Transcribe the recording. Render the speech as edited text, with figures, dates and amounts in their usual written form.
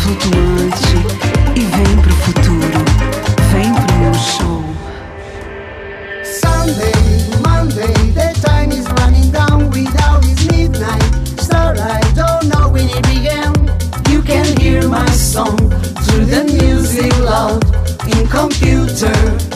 flutuante e vem pro futuro, vem pro meu show. Sunday, Monday, the time is running down without its midnight star. I don't know when it began. You can hear my song through the music loud in computer